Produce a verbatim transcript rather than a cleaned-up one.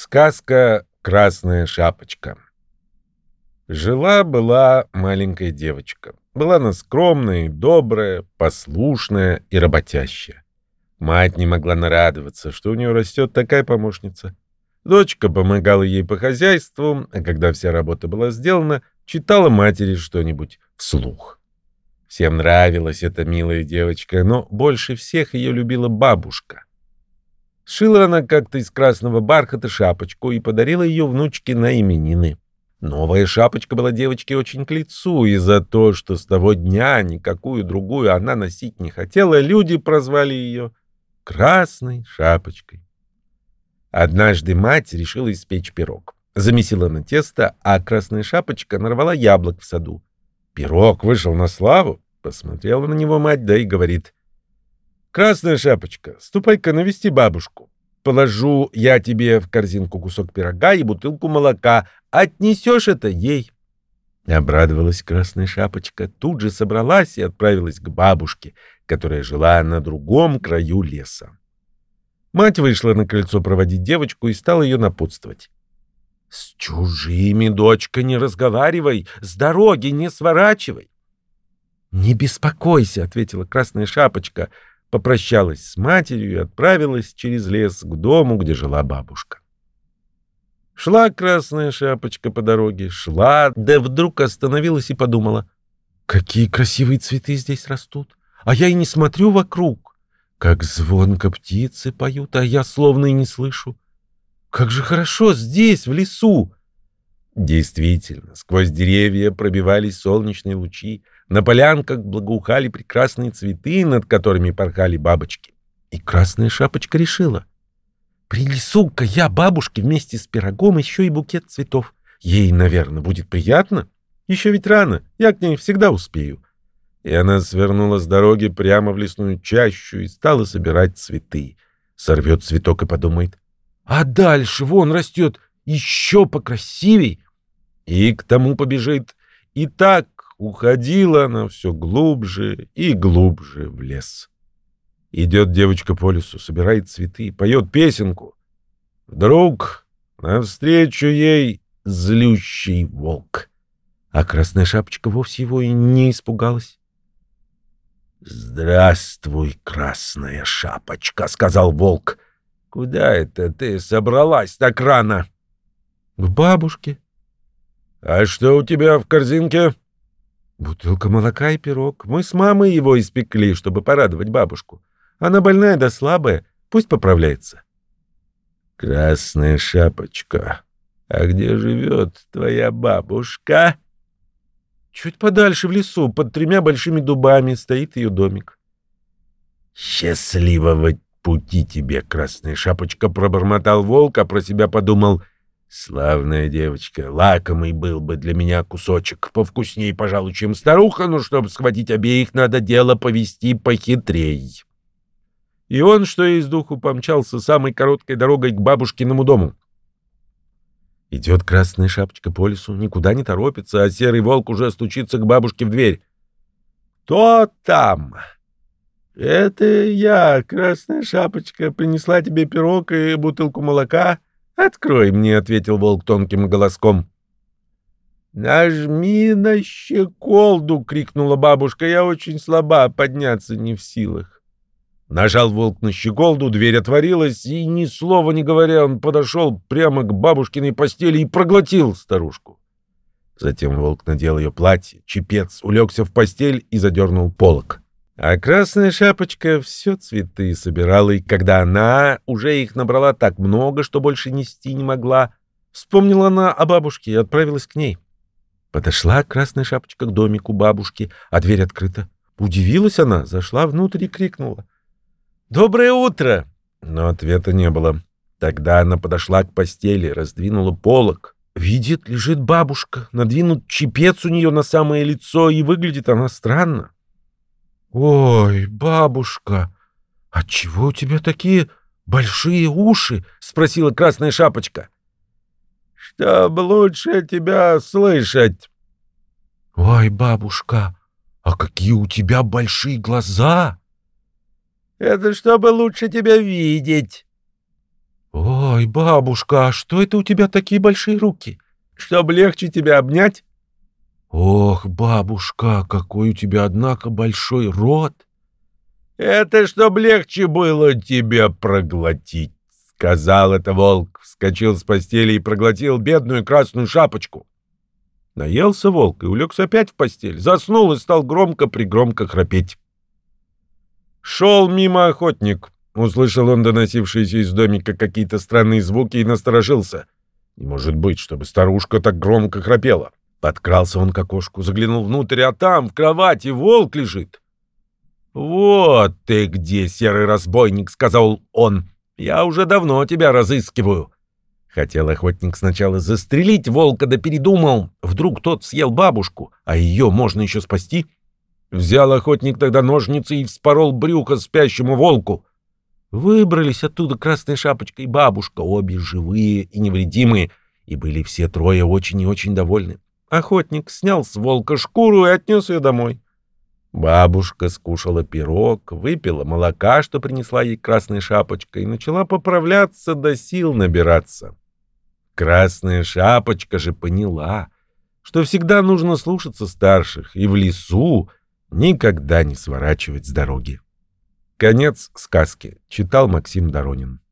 Сказка «Красная шапочка». Жила-была маленькая девочка. Была она скромная, добрая, послушная и работящая. Мать не могла нарадоваться, что у нее растет такая помощница. Дочка помогала ей по хозяйству, а когда вся работа была сделана, читала матери что-нибудь вслух. Всем нравилась эта милая девочка, но больше всех ее любила бабушка. Сшила она как-то из красного бархата шапочку и подарила ее внучке на именины. Новая шапочка была девочке очень к лицу, и за то, что с того дня никакую другую она носить не хотела, люди прозвали ее «Красной шапочкой». Однажды мать решила испечь пирог. Замесила на тесто, а красная шапочка нарвала яблок в саду. Пирог вышел на славу, посмотрела на него мать, да и говорит: «Красная шапочка, ступай-ка навести бабушку. Положу я тебе в корзинку кусок пирога и бутылку молока. Отнесешь это ей». Обрадовалась красная шапочка, тут же собралась и отправилась к бабушке, которая жила на другом краю леса. Мать вышла на крыльцо проводить девочку и стала ее напутствовать. «С чужими, дочка, не разговаривай, с дороги не сворачивай». «Не беспокойся», — ответила красная шапочка, попрощалась с матерью и отправилась через лес к дому, где жила бабушка. Шла красная шапочка по дороге, шла, да вдруг остановилась и подумала: «Какие красивые цветы здесь растут, а я и не смотрю вокруг. Как звонко птицы поют, а я словно и не слышу. Как же хорошо здесь, в лесу!» Действительно, сквозь деревья пробивались солнечные лучи, на полянках благоухали прекрасные цветы, над которыми порхали бабочки. И красная шапочка решила: «Принесу-ка я бабушке вместе с пирогом еще и букет цветов. Ей, наверное, будет приятно. Еще ведь рано, я к ней всегда успею». И она свернула с дороги прямо в лесную чащу и стала собирать цветы. Сорвет цветок и подумает: «А дальше вон растет еще покрасивей». И к тому побежит. И так уходила она все глубже и глубже в лес. Идет девочка по лесу, собирает цветы, поет песенку. Вдруг навстречу ей злющий волк. А красная шапочка вовсе его и не испугалась. «Здравствуй, красная шапочка», — сказал волк. «Куда это ты собралась так рано?» «К бабушке». «А что у тебя в корзинке?» «Бутылка молока и пирог. Мы с мамой его испекли, чтобы порадовать бабушку. Она больная да слабая, пусть поправляется». «Красная шапочка, а где живет твоя бабушка?» «Чуть подальше в лесу, под тремя большими дубами, стоит ее домик». «Счастливого пути тебе, красная шапочка», — пробормотал волк, а про себя подумал: «Славная девочка, лакомый был бы для меня кусочек, повкуснее, пожалуй, чем старуха, но чтобы схватить обеих, надо дело повести похитрей». И он, что из духу, помчался самой короткой дорогой к бабушкиному дому. Идет красная шапочка по лесу, никуда не торопится, а серый волк уже стучится к бабушке в дверь. «Кто там?» «Это я, красная шапочка, принесла тебе пирог и бутылку молока. Открой мне», — ответил волк тонким голоском. «Нажми на щеколду», — крикнула бабушка, — «я очень слаба, подняться не в силах». Нажал волк на щеколду, дверь отворилась, и, ни слова не говоря, он подошел прямо к бабушкиной постели и проглотил старушку. Затем волк надел ее платье, чепец, улегся в постель и задернул полог. А красная шапочка все цветы собирала, и когда она уже их набрала так много, что больше нести не могла, вспомнила она о бабушке и отправилась к ней. Подошла красная шапочка к домику бабушки, а дверь открыта. Удивилась она, зашла внутрь и крикнула: «Доброе утро!» Но ответа не было. Тогда она подошла к постели, раздвинула полог. Видит, лежит бабушка, надвинут чепец у нее на самое лицо, и выглядит она странно. «Ой, бабушка, отчего у тебя такие большие уши?» — спросила красная шапочка. «Чтоб лучше тебя слышать». «Ой, бабушка, а какие у тебя большие глаза!» «Это чтобы лучше тебя видеть». «Ой, бабушка, а что это у тебя такие большие руки? Чтоб легче тебя обнять?» «Ох, бабушка, какой у тебя, однако, большой рот!» «Это чтоб легче было тебе проглотить», — сказал это волк, вскочил с постели и проглотил бедную красную шапочку. Наелся волк и улегся опять в постель, заснул и стал громко-пригромко храпеть. Шел мимо охотник. Услышал он доносившиеся из домика какие-то странные звуки и насторожился. Не может быть, чтобы старушка так громко храпела. Подкрался он к окошку, заглянул внутрь, а там в кровати волк лежит. «Вот ты где, серый разбойник», — сказал он. «Я уже давно тебя разыскиваю». Хотел охотник сначала застрелить волка, да передумал. Вдруг тот съел бабушку, а ее можно еще спасти. Взял охотник тогда ножницы и вспорол брюхо спящему волку. Выбрались оттуда Красная Шапочка и бабушка, обе живые и невредимые, и были все трое очень и очень довольны. Охотник снял с волка шкуру и отнес ее домой. Бабушка скушала пирог, выпила молока, что принесла ей Красная Шапочка, и начала поправляться, до сил набираться. Красная Шапочка же поняла, что всегда нужно слушаться старших и в лесу никогда не сворачивать с дороги. Конец сказки. Читал Максим Доронин.